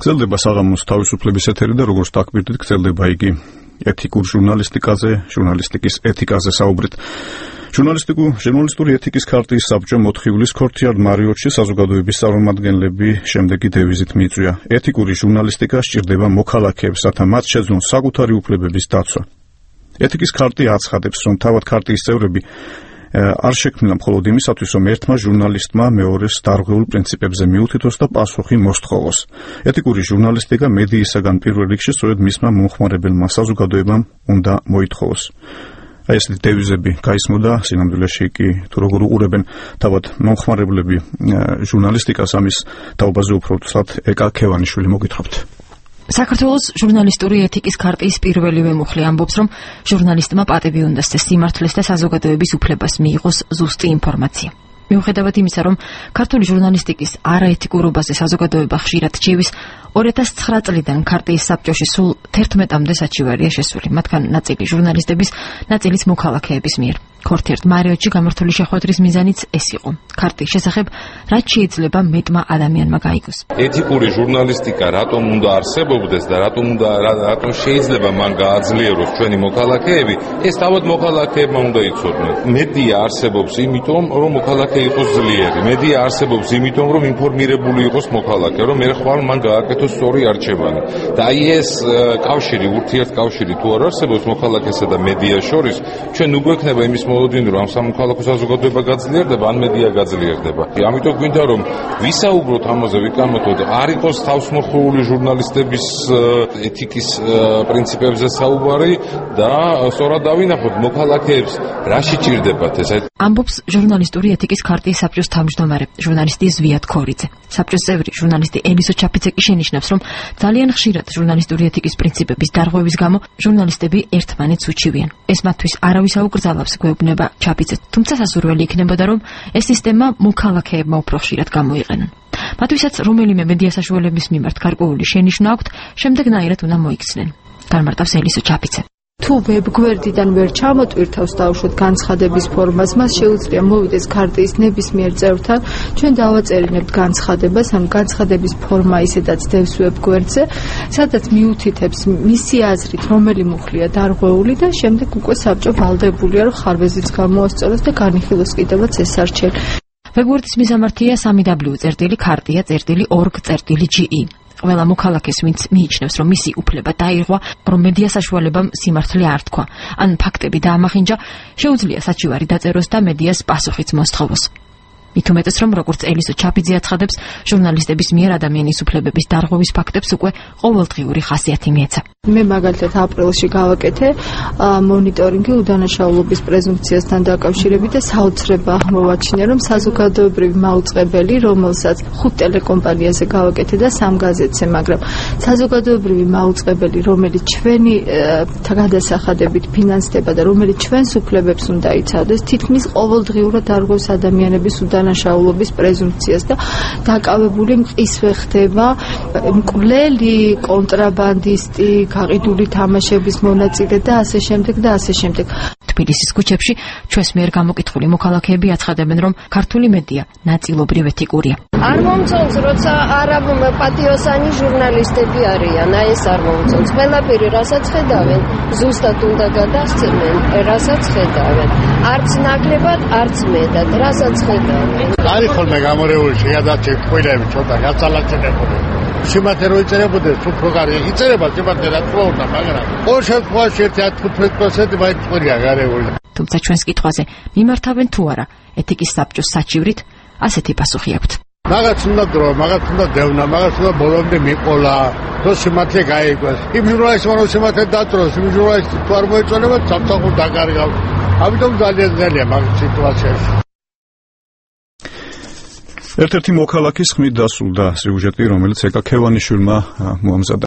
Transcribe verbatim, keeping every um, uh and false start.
გრძელდება საღამოს თავისუფლების ეთერი და როგორც დაგკვირდით, გრძელდება იგი ეთიკურ ჟურნალისტიკაზე, ჟურნალისტიკის ეთიკაზე საუბრით. ჟურნალისტური ეთიკის ქარტიის საბჭო მოთხ ივლისს ქორთიარ მარიოტში საზოგადოების წარმომადგენლები შემდეგი დევიზით მიიწვია: ეთიკური ჟურნალისტიკა სჭირდება მოქალაქეებს, რათა მათ შეძლონ საკუთარი უფლებების დაცვა. ეთიკის ქარტია აცხადებს, რომ თავად ქარტიის წევრები არ შექმნილა მხოლოდ იმისათვის, რომ ერთმა ჟურნალისტმა მეორეს დარღვეულ პრინციპებზე მიუთითოს და პასუხი მოსთხოვოს. ეთიკური ჟურნალისტიკა მედიისაგან პირველ რიგში სწორედ მისმა მომხმარებელმა საზოგადოებამ უნდა მოითხოვოს. აი ესეთი დევიზები გაისმოდა სინამდვილეში კი თუ როგორ უყურებენ თავად მომხმარებლები ჟურნალისტიკას, ამის თაობაზე უფრო ვთქვათ ეკა ქევანიშვილი მოგითხრობთ. საქართველოს ჟურნალისტური ეთიკის ქარტიის პირველივე მუხლი ამბობს, რომ ჟურნალისტმა პატივი უნდა სცეს სიმართლეს და საზოგადოების უფლებას მიიღოს ზუსტი ინფორმაცია. მიუხედავად იმისა, რომ ქართული ჟურნალისტიკის არაეთიკურობაზე საზოგადოება ხშირად ჭივის, ორი ათას ცხრა წლიდან ქარტიის საბჭოში სულ თერთმეტამდე საჩივარია შესული, მათგან ნაწილი ჟურნალისტების, ნაწილიც მოქალაქეების მიერ. ქორთიარ მარიოტში გამართული შეხვედრის მიზანიც ეს იყო. ქარტიის შესახებ რაც შეიძლება მეტმა ადამიანმა გაიგოს. ეთიკური ჟურნალისტიკა რატომ უნდა არსებობდეს და რატომ უნდა რატომ შეიძლება მან გააძლიეროს ჩვენი მოქალაქეები, ეს თავად მოქალაქეებმა უნდა იცოდნენ. მედია არსებობს იმიტომ, რომ მოქალაქე იყოს ძლიერი. მედია არსებობს იმიტომ, რომ ინფორმირებული იყოს მოქალაქე, რომ მე ხვალ მან გააკეთოს სწორი არჩევანი. და აი ეს კავშირი, ურთიერთკავშირი თუ არ არსებობს მოქალაქესა და მედიას შორის, ჩვენ უგვექნება იმის მოლოდინი, რომ ამ სამოქალაქო საზოგადოება გაძლიერდება, ან მედია გაძლიერდება. ამიტომ გვინდა რომ ვისაუბროთ ამაზე, ვიკამათოთ, არ იყოს თავსმოხვეული ჟურნალისტების ეთიკის პრინციპებზე საუბარი და სწორად დავინახოთ მოქალაქეებს რა შეჭირდებათ ეს. ამბობს ჟურნალისტური ეთიკის ქარტიის საბჭოს თავმჯდომარე, ჟურნალისტი ზვიად ქორიძე. საბჭოს წევრი ჟურნალისტი ელისო ჩაფიცე კი შენიშნავს, რომ ძალიან ხშირად ჟურნალისტური ეთიკის პრინციპების დარღვევის გამო ჟურნალისტები ერთმანეთს უჩივიან. ეს მათთვის არავის აუკრძალავს, გვეუბნება ჩაფიცე, თუმცა სასურველი იქნებოდა, რომ ეს სისტემა მოქალაქეებმა უფრო ხშირად გამოიყენონ. მათთვისაც რომელიმე მედია საშუალების მიმართ გარკვეული შენიშვნა აქვთ, შემდეგნაირად უნდა მოიქცნენ. განმარტავს ელისო ჩაფიცე. თუ ვებგვერდიდან ვერ ჩამოტვირთავს დაუშვოთ განცხადების ფორმას, მას შეუძლია მოვიდეს ქარტიის ნებისმიერ წევრთან, ჩვენ დავაწერინებთ განცხადებას, ამ განცხადების ფორმა ისედაც დევს ვებგვერდზე, სადაც მიუთითებს მისი აზრით, რომელი მუხლია დარღვეული და შემდეგ უკვე საბჭო ვალდებულია, რომ ხარვეზიც გამოასწოროს და განიხილოს კიდევაც ეს არჩევანი. ვებგვერდის მისამართია სამი დაბლიუ წერტილი ქარტია წერტილი ორგ წერტილი ჯი ი. ყველა მოქალაქეს, ვინც მიიჩნევს, რომ მისი უფლება დაირღვა, რომ მედია საშუალებამ სიმართლე არ თქვა, ან ფაქტები დაამახინჯა, შეუძლია საჩივარი დაწეროს და მედიას პასუხიც მოსთხოვოს. მით უმეტეს, რომ როგორც ელისო ჩაფიძე აცხადებს, ჟურნალისტების მიერ ადამიანის უფლებების დარღვევის ფაქტებს უკვე ყოველდღიური ხასიათი მიეცა. მე მაგალითად აპრილში გავაკეთე მონიტორინგი უდანაშაულობის პრეზუმპციასთან დაკავშირებით და საოცრება აღმოვაჩინა, რომ საზოგადოებრივი მაუწყებელი, რომელსაც ხუთ ტელეკომპანიაზე გავაკეთე და სამ გაზეთზე, მაგრამ საზოგადოებრივი მაუწყებელი, რომელიც ჩვენი გადასახადებით ფინანსდება და რომელიც ჩვენს უფლებებს უნდა იცავდეს, თითქმის ყოველდღიურად დარღვევს ადამიანების უდანაშაულობის პრეზუმპციას და დაკავებული მყისვე ხდება მკვლელი, კონტრაბანდისტი, გაყიდული თამაშების მონაწილე და ასე შემდეგ და ასე შემდეგ. თბილისის ქუჩებში ჩვენს მიერ გამოკითხული მოქალაქეები აცხადებენ, რომ ქართული მედია ნაწილობრივ ეთიკურია. არ მომწონს, როცა არაპატიოსანი ჟურნალისტები არიან, აი ეს არ მომწონს. ყველაფერი რასაც ხედავენ, ზუსტად უნდა გადახცემენ, რასაც ხედავენ. არც ნაკლებად, არც მეტად, რასაც ხედავენ. არის ხოლმე გამორეული შეადაცეთ ყველები ცოტა გაწალაცებული. სიმართლე რო იწერებოდეს, უფრო კარგი იწერება სიმართლე რა თქმა უნდა, მაგრამ ყოველ შემთხვევაში ერთი ათი პროცენტი მაინც ყურია გარეული. თუმცა ჩვენს კითხვაზე მიმართავენ თუ არა ეთიკის საბჭოს საჩივრით, ასეთი პასუხი აქვთ. მაგაც უნდა დრო, მაგაც უნდა დევნა, მაგაც უნდა ბოლომდე მიყოლა, რომ სიმართლე გაიგვას. იმ ჟურნალისტმა რომ სიმართლე დაწროს, იმ ჟურნალისტი თუ არ მოეწონება, სამსახურ დაკარგავს. ამიტომ ძალიან ძნელია მაგ სიტუაციაში. ერთ-ერთი მოქალაქის ხმით დასრულდა სიუჟეტი, რომელიც ეკა ქევანიშვილმა მოამზადა.